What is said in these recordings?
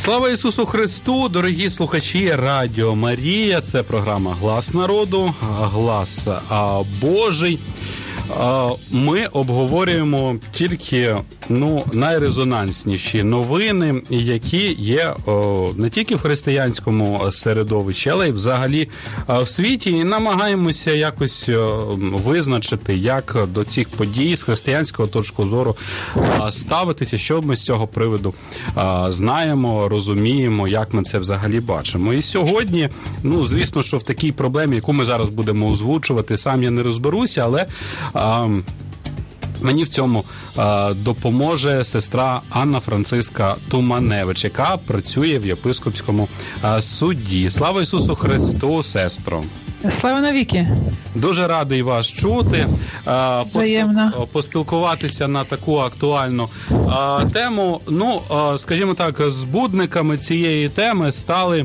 Слава Ісусу Христу, дорогі слухачі Радіо Марія. Це програма «Глас народу», «Глас Божий». Ми обговорюємо тільки найрезонансніші новини, які є не тільки в християнському середовищі, але й взагалі в світі. І намагаємося якось визначити, як до цих подій з християнського точки зору ставитися, що ми з цього приводу знаємо, розуміємо, як ми це взагалі бачимо. І сьогодні, звісно, що в такій проблемі, яку ми зараз будемо озвучувати, сам я не розберуся, але мені в цьому допоможе сестра Анна Франциска Туманевич, яка працює в єпископському суді. Слава Ісусу Христу, сестро! Слава навіки! Дуже радий вас чути, поспілкуватися на таку актуальну тему. Скажімо так, збудниками цієї теми стали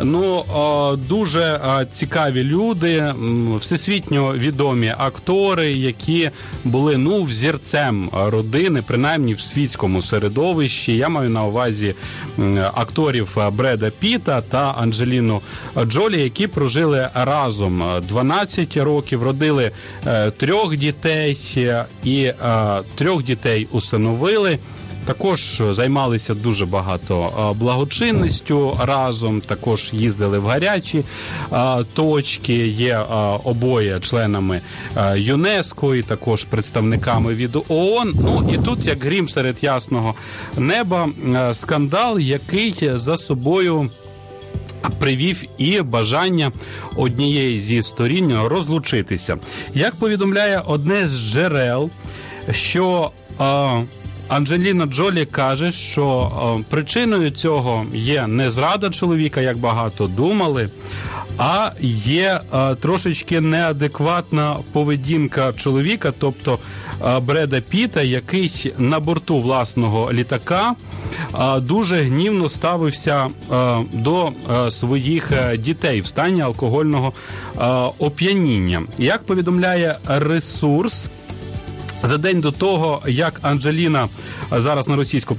дуже цікаві люди, всесвітньо відомі актори, які були взірцем родини, принаймні в світському середовищі. Я маю на увазі акторів Бреда Піта та Анджеліну Джолі, які прожили разом 12 років, родили 3 дітей і 3 дітей усиновили. Також займалися дуже багато благочинністю разом, також їздили в гарячі точки, є обоє членами ЮНЕСКО і також представниками від ООН. І тут, як грім серед ясного неба, скандал, який за собою привів і бажання однієї зі сторін розлучитися. Як повідомляє одне з джерел, що Анджеліна Джолі каже, що причиною цього є не зрада чоловіка, як багато думали, а є трошечки неадекватна поведінка чоловіка, тобто Бреда Піта, який на борту власного літака дуже гнівно ставився до своїх дітей в стані алкогольного оп'яніння. Як повідомляє ресурс, за день до того, як Анджеліна, зараз на російську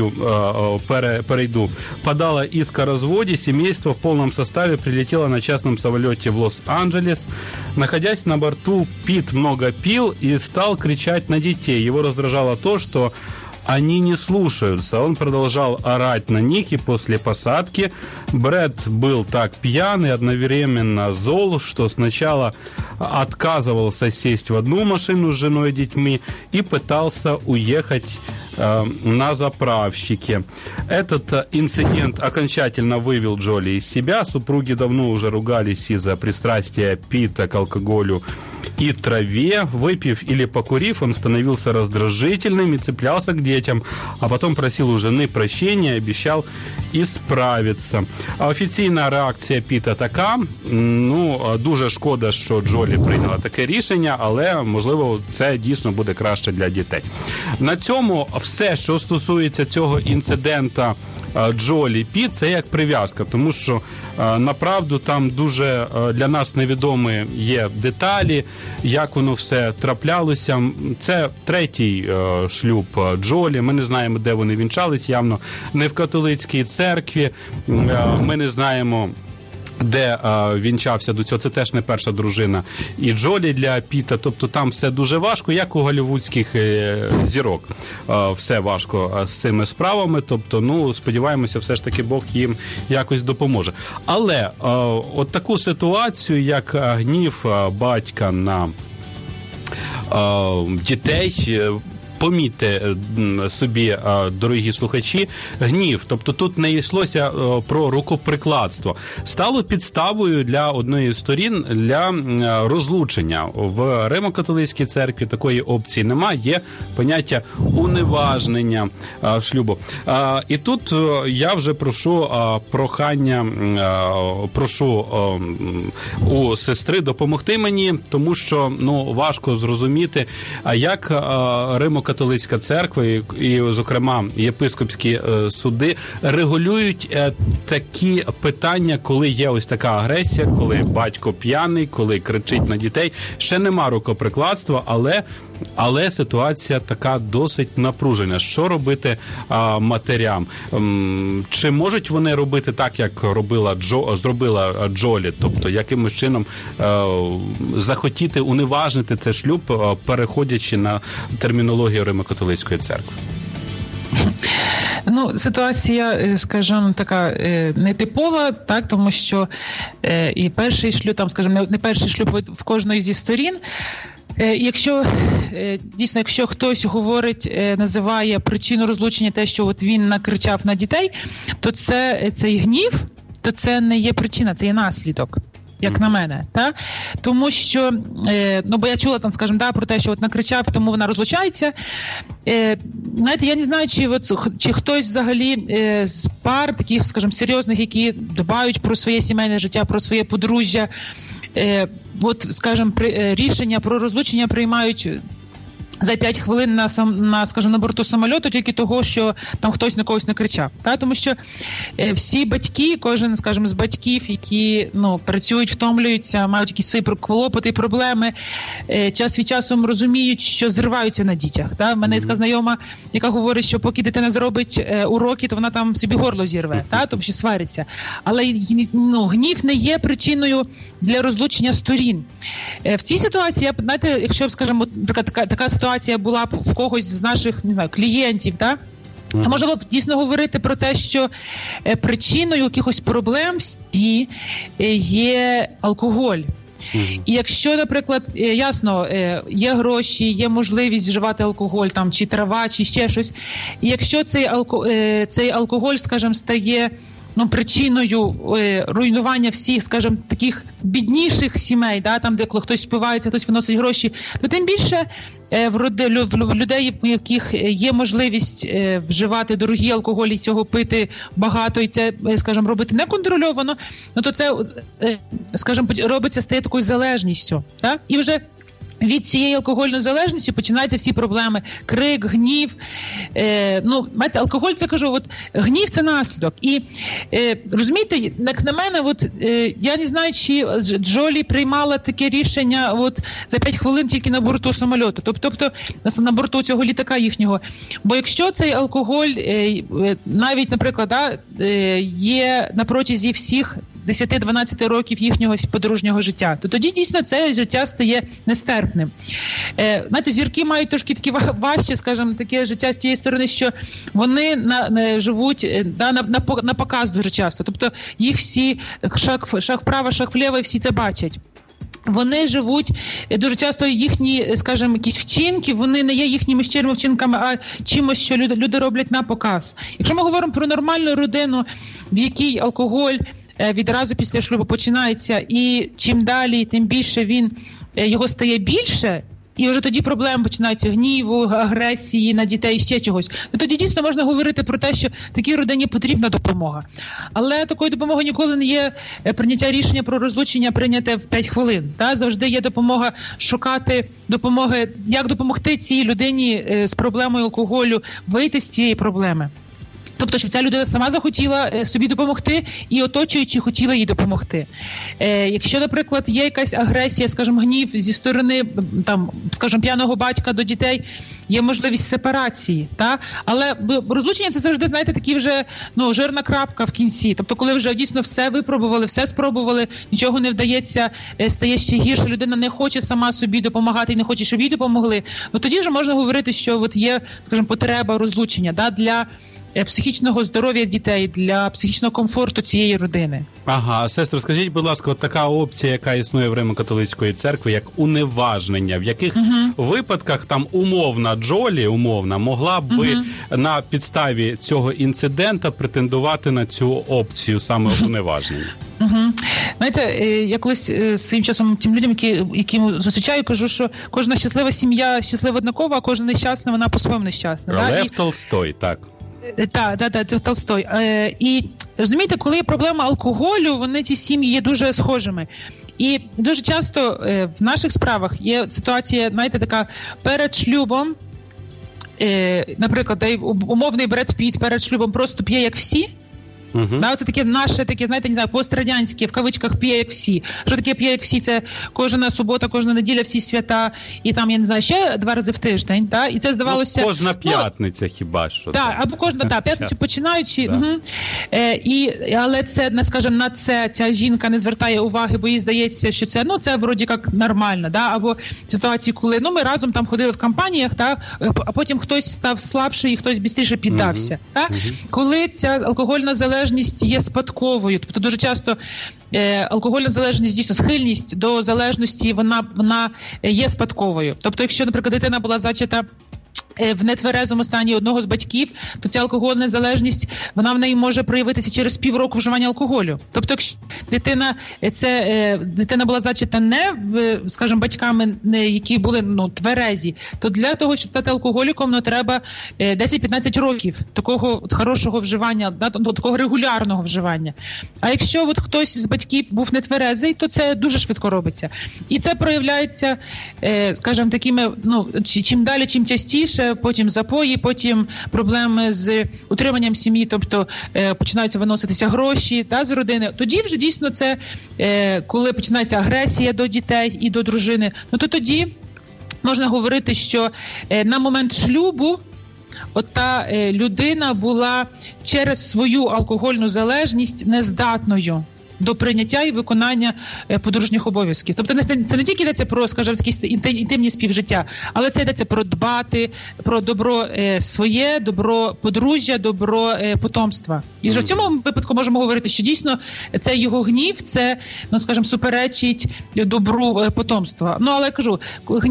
перейду, подала иск о разводе, семейство в полном составе прилетело на частном самолете в Лос-Анджелес. Находясь на борту, Пит много пил и стал кричать на детей. Его раздражало то, что они не слушаются. Он продолжал орать на них, и после посадки Брэд был так пьян и одновременно зол, что сначала отказывался сесть в одну машину с женой и детьми и пытался уехать на заправщике. Этот инцидент окончательно вывел Джоли из себя. Супруги давно уже ругались из-за пристрастия Пита к алкоголю и траве. Выпив или покурив, он становился раздражительным и цеплялся к детям, а потом просил у жены прощения и обещал исправиться. Офіційна реакція Піта така. Дуже шкода, що Джолі прийняла таке рішення, але, можливо, це дійсно буде краще для дітей. На цьому все, що стосується цього інцидента Джолі Піт, це як прив'язка, тому що направду там дуже для нас невідомі є деталі, як воно все траплялося. Це 3-й шлюб Джолі, ми не знаємо, де вони вінчались, явно не в католицькій церкві, ми не знаємо, де вінчався до цього, це теж не перша дружина і Джолі для Піта, тобто там все дуже важко, як у голлівудських зірок. Все важко з цими справами, тобто, сподіваємося, все ж таки Бог їм якось допоможе. Але от таку ситуацію, як гнів батька на дітей, помітьте собі, дорогі слухачі, гнів. Тобто тут не йшлося про рукоприкладство. Стало підставою для одної з сторін для розлучення. В Римо-католицькій церкві такої опції немає. Є поняття уневажнення шлюбу. І тут я вже прошу у сестри допомогти мені, тому що важко зрозуміти, як Римо-католицька церква і, зокрема, єпископські суди регулюють такі питання, коли є ось така агресія, коли батько п'яний, коли кричить на дітей. Ще нема рукоприкладства, але Але ситуація така досить напружена. Що робити матерям? Чи можуть вони робити так, як зробила Джолі? Тобто, якимось чином захотіти уневажнити цей шлюб, переходячи на термінологію Римо-католицької церкви? Ситуація, скажімо, така нетипова, так, тому що і перший шлюб, там, скажімо, не перший шлюб в кожної зі сторін. Якщо хтось говорить, називає причину розлучення те, що от він накричав на дітей, то цей гнів, то це не є причина, це є наслідок. Як на мене, та? Тому що, бо я чула там, скажімо, про те, що от накричав, тому вона розлучається. Знаєте, я не знаю, чи хтось взагалі з пар таких, скажімо, серйозних, які дбають про своє сімейне життя, про своє подружжя, скажімо, рішення про розлучення приймають за 5 хвилин на борту самольоту тільки того, що там хтось на когось накричав. Та? Тому що всі батьки, кожен, скажімо, з батьків, які працюють, втомлюються, мають якісь свої клопоти і проблеми, час від часу розуміють, що зриваються на дітях. Та? В мене є така знайома, яка говорить, що поки дитина зробить уроки, то вона там собі горло зірве, та? Тому що свариться. Але гнів не є причиною для розлучення сторін. В цій ситуації, знаєте, якщо, скажімо, така ситуація була б в когось з наших, не знаю, клієнтів, так? То можна було б дійсно говорити про те, що причиною якихось проблем є алкоголь. І якщо, наприклад, ясно, є гроші, є можливість вживати алкоголь, там, чи трава, чи ще щось, і якщо цей алкоголь, скажімо, стає причиною руйнування всіх, скажімо, таких бідніших сімей, да, там, де хтось спивається, хтось виносить гроші, то тим більше в людей, в яких є можливість вживати дорогі алкоголі, цього пити багато і це, скажімо, робити неконтрольовано, то це, скажімо, робиться, стає такою залежністю. Да? І вже від цієї алкогольної залежності починаються всі проблеми. Крик, гнів. Знаєте, алкоголь, це, кажу, гнів – це наслідок. І, розумієте, як на мене, я не знаю, чи Джолі приймала таке рішення за 5 хвилин тільки на борту самольоту. Тобто, на борту цього літака їхнього. Бо якщо цей алкоголь, навіть, наприклад, є на протязі всіх 10-12 років їхнього подружнього життя, то тоді дійсно це життя стає нестерпним. Знаєте, зірки мають трошки такі важче, скажімо, таке життя з тієї сторони, що вони живуть на показ дуже часто. Тобто їх всі шаг вправо, шаг вліво, і всі це бачать. Вони живуть, дуже часто їхні, скажімо, якісь вчинки, вони не є їхніми щирими вчинками, а чимось, що люди роблять на показ. Якщо ми говоримо про нормальну родину, в якій алкоголь відразу після шлюбу починається, і чим далі, тим більше його стає більше, і вже тоді проблеми починаються гніву, агресії на дітей, ще чогось. Тоді дійсно можна говорити про те, що такій родині потрібна допомога. Але такою допомогою ніколи не є прийняття рішення про розлучення прийняте в 5 хвилин. Та? Завжди є допомога шукати допомоги, як допомогти цій людині з проблемою алкоголю вийти з цієї проблеми. Тобто, щоб ця людина сама захотіла собі допомогти і оточуючи хотіли їй допомогти. Якщо, наприклад, є якась агресія, скажімо, гнів зі сторони, там, скажімо, п'яного батька до дітей, є можливість сепарації, та? Але розлучення – це завжди, знаєте, такі вже, жирна крапка в кінці. Тобто, коли вже дійсно все випробували, все спробували, нічого не вдається, стає ще гірше, людина не хоче сама собі допомагати і не хоче, щоб їй допомогли, тоді вже можна говорити, що є, скажімо, потреба розлучення, да, для психічного здоров'я дітей, для психічного комфорту цієї родини. Ага, сестро, скажіть, будь ласка, така опція, яка існує в Римо-католицької церкви, як уневажнення, в яких випадках там Джолі могла б на підставі цього інцидента претендувати на цю опцію саме уневажнення? Знаєте, я колись своїм часом тим людям, які зустрічаю, кажу, що кожна щаслива сім'я щаслива однакова, а кожна нещасна, вона по-своєму нещасна. Лев Толстой, так. Так, це Толстой. І розумієте, коли є проблема алкоголю, ці сім'ї є дуже схожими. І дуже часто в наших справах є ситуація, знаєте, така перед шлюбом, наприклад, умовний Бред Піт перед шлюбом просто п'є як всі, Да, це таке наше, таке, знаєте, не знаю, пострадянське, в кавичках, п'є як всі. Що таке п'є як всі? Це кожна субота, кожна неділя, всі свята, і там, я не знаю, ще 2 рази в тиждень, та? І це здавалося... Кожна п'ятниця хіба що. Так, або кожна, п'ятницю починаючи. Але це, скажімо, на це ця жінка не звертає уваги, бо їй здається, що це, це вроді як нормально, да? Або ситуації, коли, ми разом там ходили в компаніях, та? А потім хтось став слабший і хтось бістріше піддався. Та? Коли ця алкогольна залежність є спадковою, тобто дуже часто алкогольна залежність, дійсно, схильність до залежності, вона є спадковою. Тобто, якщо, наприклад, дитина була зачата в нетверезому стані одного з батьків, то ця алкогольна залежність, вона в неї може проявитися через півроку вживання алкоголю. Тобто, якщо дитина була зачата не, скажімо, батьками, які були тверезі, то для того, щоб стати алкоголіком, треба 10-15 років такого хорошого вживання, такого регулярного вживання. А якщо хтось з батьків був нетверезий, то це дуже швидко робиться. І це проявляється, скажімо, такими, чим далі, чим частіше, потім запої, потім проблеми з утриманням сім'ї, тобто починаються виноситися гроші з родини. Тоді вже дійсно це, коли починається агресія до дітей і до дружини, то тоді можна говорити, що на момент шлюбу та людина була через свою алкогольну залежність нездатною до прийняття і виконання подружніх обов'язків. Тобто це не тільки йдеться про, скажімо, інтимні співжиття, але це йдеться про дбати, про добро своє, добро подружжя, добро потомства. І вже в цьому випадку можемо говорити, що дійсно це його гнів, це, скажімо, суперечить добру потомства. Але я кажу,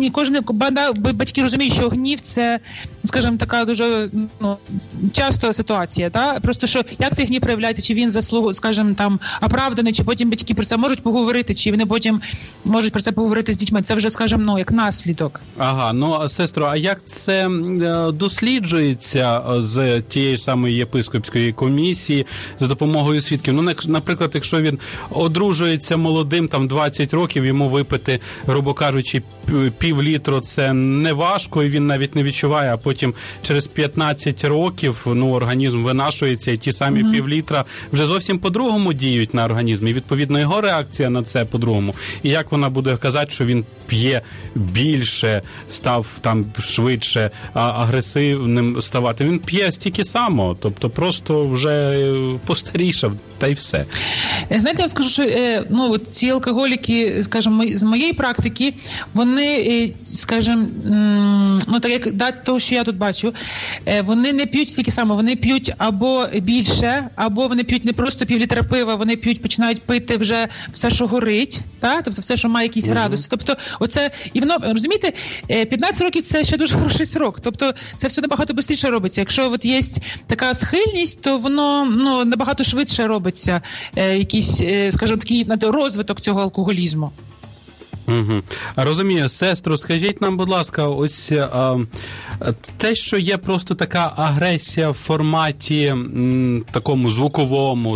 батьки розуміють, що гнів це, скажімо, така дуже часто ситуація, та? Просто що як цей гнів проявляється, чи він скажімо, там оправданий, чи потім батьки про це можуть поговорити, чи вони потім можуть про це поговорити з дітьми. Це вже, скажімо, як наслідок. Ага, сестро, а як це досліджується з тієї самої єпископської комісії за допомогою свідків? Наприклад, якщо він одружується молодим, там 20 років, йому випити, грубо кажучи, пів-літру, це не важко, і він навіть не відчуває, а потім через 15 років, організм винашується, і ті самі пів-літра вже зовсім по-другому діють на організм. І, відповідно, його реакція на це по-другому. І як вона буде казати, що він п'є більше, став там швидше агресивним ставати. Він п'є стільки само, тобто просто вже постарішав, та й все. Знаєте, я вам скажу, що ці алкоголіки, скажімо, з моєї практики, вони, скажімо, так як того, що я тут бачу, вони не п'ють стільки само, вони п'ють або більше, або вони п'ють не просто пів-літра пива, вони починають пити вже все, що горить, тобто все, що має якісь градуси. Тобто оце, і воно, розумієте, 15 років це ще дуже хороший срок, тобто це все набагато швидше робиться. Якщо є така схильність, то воно набагато швидше робиться, якийсь, скажімо, такий розвиток цього алкоголізму. Розумію. Сестро, скажіть нам, будь ласка, ось те, що є просто така агресія в форматі такому звуковому,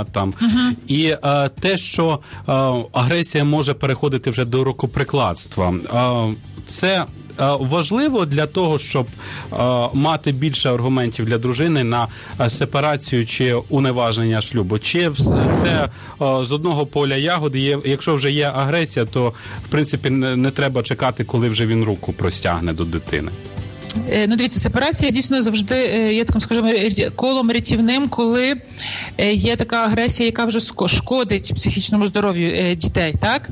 і те, що агресія може переходити вже до рукоприкладства, це важливо для того, щоб мати більше аргументів для дружини на сепарацію чи уневаження шлюбу? Чи це з одного поля ягоди? Якщо вже є агресія, то, в принципі, не треба чекати, коли вже він руку простягне до дитини? Дивіться, сепарація дійсно завжди є таким, скажімо, колом рятівним, коли є така агресія, яка вже шкодить психічному здоров'ю дітей, так?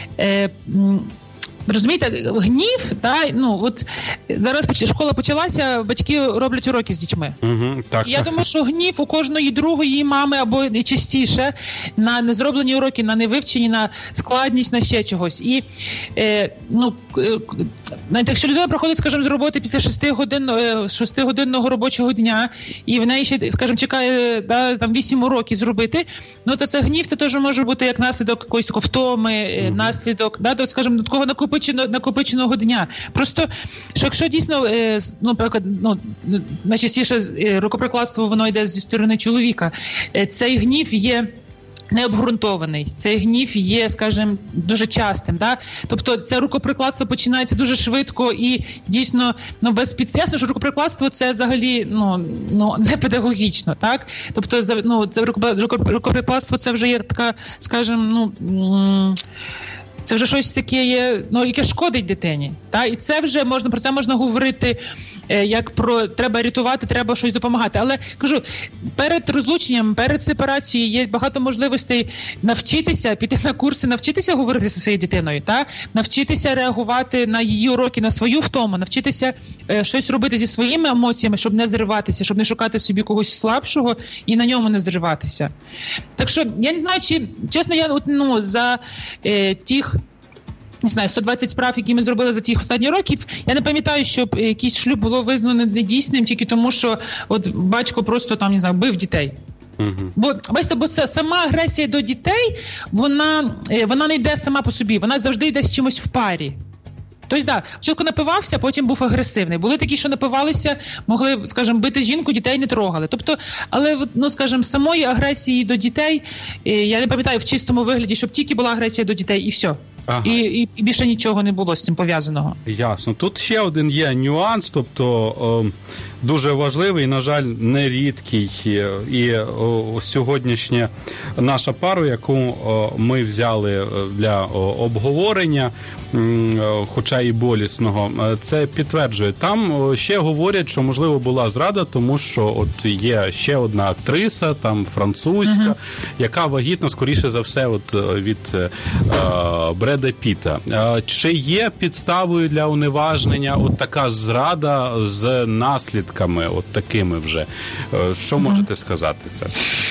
Розумієте, гнів, зараз школа почалася, батьки роблять уроки з дітьми. Я думаю, що гнів у кожної другої мами або і частіше на незроблені уроки, на невивчені, на складність, на ще чогось. І, якщо людина приходить, скажімо, з роботи після 6-годинного робочого дня, і в неї ще, скажімо, чекає 8 уроків зробити, то це гнів, це теж може бути як наслідок якоїсь такої втоми, наслідок, скажімо, такого накопиченого дня. Просто, що якщо дійсно, наприклад, найчастіше рукоприкладство, воно йде зі сторони чоловіка, цей гнів є необґрунтований. Цей гнів є, скажімо, дуже частим. Да? Тобто це рукоприкладство починається дуже швидко і дійсно без підстав. Ясно, що рукоприкладство це взагалі не педагогічно. Так? Тобто це рукоприкладство це вже є така, скажімо, це вже щось таке є, яке шкодить дитині. Та? І це вже про це можна говорити як про треба рятувати, треба щось допомагати. Але, кажу, перед розлученням, перед сепарацією є багато можливостей навчитися, піти на курси, навчитися говорити зі своєю дитиною, та? Навчитися реагувати на її уроки, на свою втому, навчитися щось робити зі своїми емоціями, щоб не зриватися, щоб не шукати собі когось слабшого і на ньому не зриватися. Так що, я не знаю, чи, чесно, я за тих 120 справ, які ми зробили за ті останні роки, я не пам'ятаю, щоб якийсь шлюб було визнано недійсним тільки тому, що батько просто бив дітей. Бо, бачите, це сама агресія до дітей, вона не йде сама по собі, вона завжди йде з чимось в парі. Тобто, спочатку напивався, потім був агресивний. Були такі, що напивалися, могли, скажімо, бити жінку, дітей не трогали. Тобто, але, скажімо, самої агресії до дітей, я не пам'ятаю в чистому вигляді, щоб тільки була агресія до дітей і все. Ага. І більше нічого не було з цим пов'язаного. Ясно. Тут ще один є нюанс, тобто дуже важливий, на жаль, нерідкий. І сьогоднішня наша пара, яку ми взяли для обговорення, хоча і болісного, це підтверджує. Там ще говорять, що, можливо, була зрада, тому що є ще одна актриса, там французька, яка вагітна, скоріше за все, від Бреда Піта. Чи є підставою для уневажнення така зрада з наслідками такими вже? Що можете сказати це?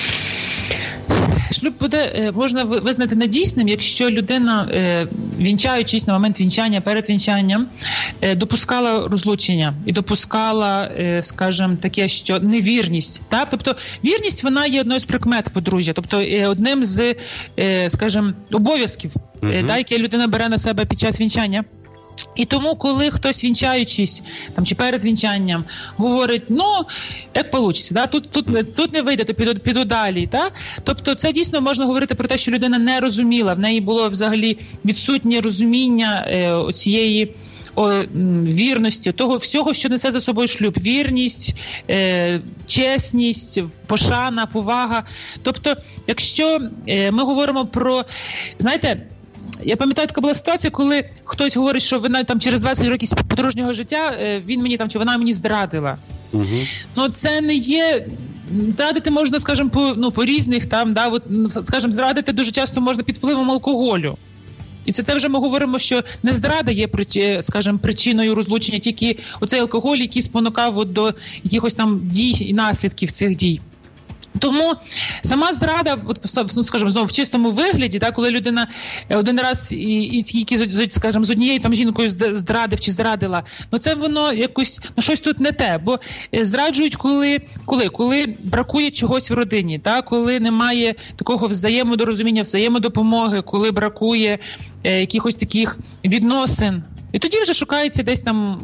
Шлюб можна визнати недійсним, якщо людина, вінчаючись на момент вінчання, перед вінчанням, допускала розлучення і допускала, скажімо, таке, що невірність. Так? Тобто вірність, вона є одною з прикмет подружжя, тобто одним з, скажімо, обов'язків, які людина бере на себе під час вінчання. І тому, коли хтось, вінчаючись чи перед вінчанням, говорить, як вийде, тут не вийде, то піду далі. Та? Тобто це дійсно можна говорити про те, що людина не розуміла, в неї було взагалі відсутнє розуміння цієї вірності, того всього, що несе за собою шлюб. Вірність, чесність, пошана, повага. Тобто, якщо ми говоримо про, знаєте, я пам'ятаю, така була ситуація, коли хтось говорить, що вона через 20 років подружнього життя він мені чи вона мені зрадила. Це не є. Зрадити можна, скажімо, по різних скажімо, зрадити дуже часто можна під впливом алкоголю. І це вже ми говоримо, що не зрада є, скажімо, причиною розлучення, тільки оцей алкоголь, який спонукав до якихось там дій і наслідків цих дій. Тому сама зрада, скажімо, знову в чистому вигляді, коли людина один раз скажімо, з однією жінкою зрадив чи зрадила, це воно якось, щось тут не те, бо зраджують коли бракує чогось в родині, коли немає такого взаємодорозуміння, взаємодопомоги, коли бракує якихось таких відносин. І тоді вже шукається десь там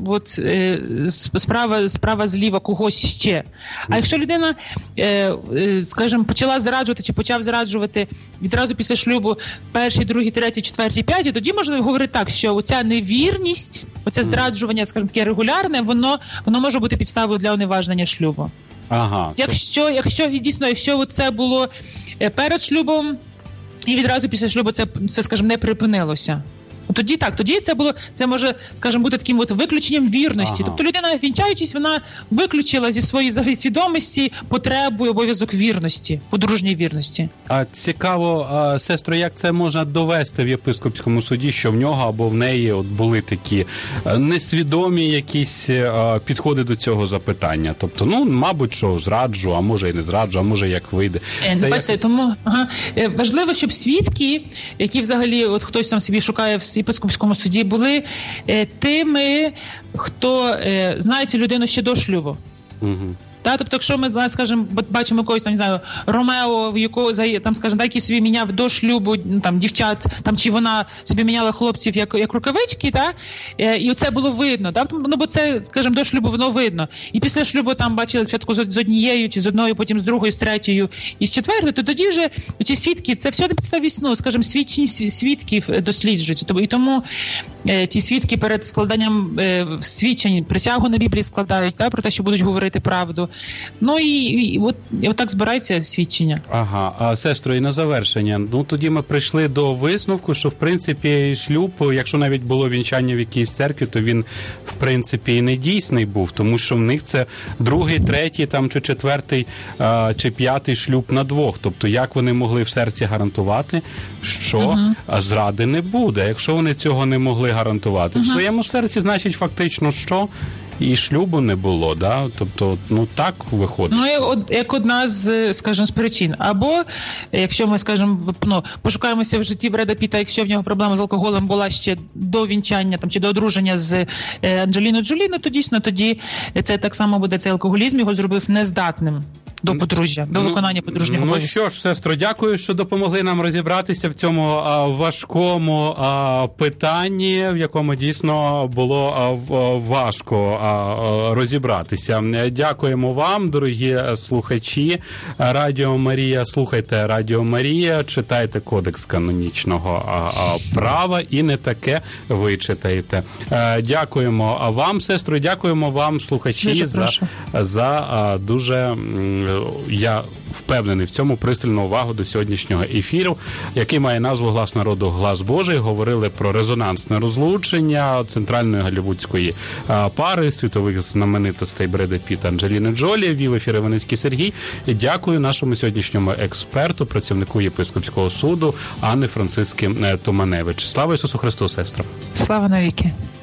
справа зліва когось ще. А якщо людина, скажімо, почала зраджувати чи почав зраджувати відразу після шлюбу перший, другий, третій, четвертій, п'ятій, тоді можна говорити так, що оця невірність, оце зраджування, скажімо, таке регулярне, воно може бути підставою для уневажнення шлюбу. Ага. Якщо це було перед шлюбом і відразу після шлюбу це, скажімо, не припинилося. Тоді це може, скажімо, бути таким виключенням вірності. Тобто людина, вінчаючись, вона виключила зі своєї свідомості потребу і обов'язок вірності, подружньої вірності. А цікаво, сестро, як це можна довести в єпископському суді, що в нього або в неї були такі несвідомі якісь підходи до цього запитання? Тобто, мабуть, що зраджу, а може і не зраджу, а може як вийде. Тому важливо, щоб свідки, які взагалі хтось там собі шукає в єпископському суді, були тими, хто знає цю людину ще до шлюбу. Тобто, якщо ми, скажімо, бачимо якогось, не знаю, Ромео, в якого, там, скажімо, який собі міняв до шлюбу там, дівчат, там, чи вона собі міняла хлопців як рукавички, і оце було видно, бо це, скажімо, до шлюбу воно видно. І після шлюбу там бачили спочатку з однією, чи з одною, потім з другою, з третьою, і з четвертою, то тоді вже ті свідки, це все на підставі, скажімо, свідків досліджуються. І тому ті свідки перед складанням свідчень, присягу на Біблії складають, про те, що будуть говорити правду. І от так збирається свідчення. Ага, а сестро, і на завершення, тоді ми прийшли до висновку, що в принципі шлюб, якщо навіть було вінчання в якійсь церкві, то він в принципі і не дійсний був, тому що в них це другий, третій, там, чи четвертий, чи п'ятий шлюб на двох. Тобто як вони могли в серці гарантувати, що зради не буде? Якщо вони цього не могли гарантувати в своєму серці, значить фактично що? І шлюбу не було, да? Тобто, так виходить. Як одна з, скажімо, з причин. Або, якщо ми, скажімо, пошукаємося в житті Бреда Піта, якщо в нього проблема з алкоголем була ще до вінчання, там, чи до одруження з Анджеліною Джолі, то дійсно тоді це так само буде, цей алкоголізм його зробив нездатним до подружжя, до виконання подружніх обов'язків. Що ж, сестро, дякую, що допомогли нам розібратися в цьому важкому питанні, в якому дійсно було важко розібратися. Дякуємо вам, дорогі слухачі Радіо Марія. Слухайте Радіо Марія, читайте Кодекс канонічного права і не таке вичитайте. Дякуємо вам, сестро, дякуємо вам, слухачі, за дуже, я впевнений в цьому, пристальну увагу до сьогоднішнього ефіру, який має назву «Глас народу, глас Божий». Говорили про резонансне розлучення центральної голлівудської пари світових знаменитостей Бреда Піта, Анджеліни Джолі. Вів ефір Іваницький Сергій. Дякую нашому сьогоднішньому експерту, працівнику єпископського суду Анни Франциски Томаневич. Слава Ісусу Христу, сестро! Слава навіки!